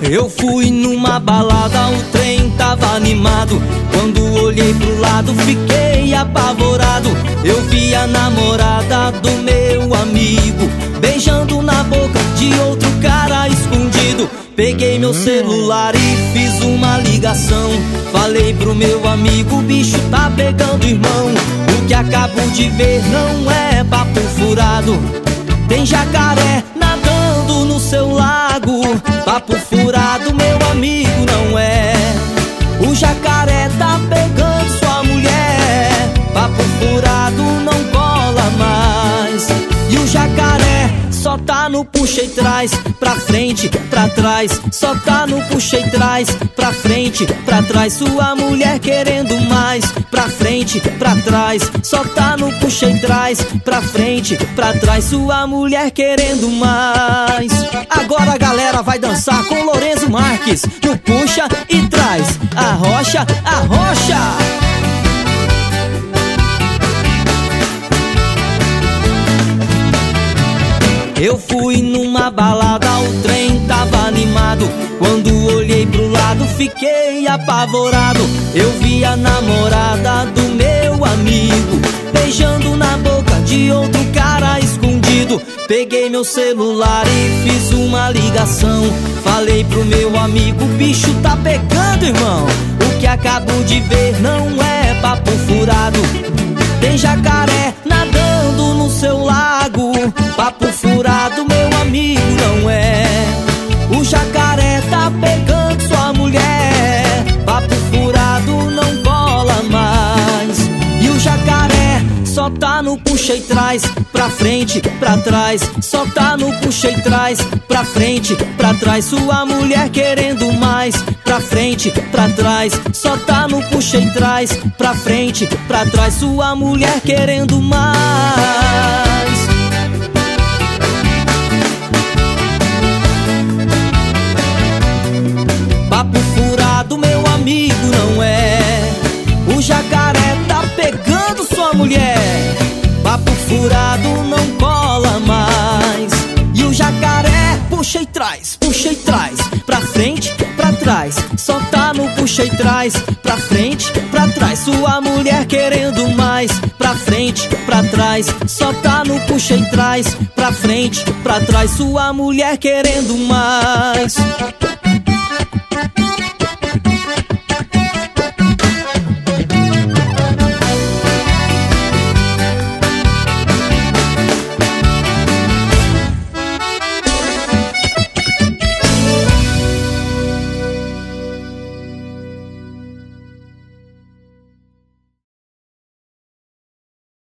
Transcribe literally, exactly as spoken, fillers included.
Eu fui numa balada, o trem tava animado. Quando olhei pro lado, fiquei apavorado. Eu vi a namorada do meu amigo beijando na boca de outro cara escondido. Peguei meu celular e fiz uma ligação. Falei pro meu amigo, o bicho tá pegando, irmão. O que acabo de ver não é papo furado. Tem jacaré nadando no seu lago. Papo furado, meu amigo, não é. O jacaré tá pegando sua mulher. Papo furado, não cola mais. E o jacaré só tá no puxa e traz, pra frente, pra trás. Só tá no puxa e traz, pra frente, pra trás. Sua mulher querendo mais, pra frente, pra trás. Só tá no puxa e traz, pra frente, pra trás. Sua mulher querendo mais. Agora a galera vai dançar com Lorenzo Marques no puxa e traz. Arrocha, arrocha. Eu fui numa balada, o trem tava animado. Quando olhei pro lado, fiquei apavorado. Eu vi a namorada do meu amigo beijando na boca de outro cara escondido. Peguei meu celular e fiz uma ligação. Falei pro meu amigo, o bicho tá pegando, irmão. O que acabo de ver não é papo furado. Tem jacaré nadando no seu lago. Papo furado, meu amigo, não é. O jacaré tá pegando sua mulher. Papo furado, não cola mais. E o jacaré só tá no puxa e traz, pra frente, pra trás. Só tá no puxa e traz, pra frente, pra trás. Sua mulher querendo mais, pra frente, pra trás. Só tá no puxa e traz, pra frente, pra trás. Sua mulher querendo mais. Papo furado, meu amigo, não é. O jacaré tá pegando sua mulher. Papo furado, não cola mais. E o jacaré puxa e traz, puxa e traz, pra frente, pra trás. Só tá no puxa e traz, pra frente, pra trás. Sua mulher querendo mais, pra frente, pra trás. Só tá no puxa e traz, pra frente, pra trás. Sua mulher querendo mais.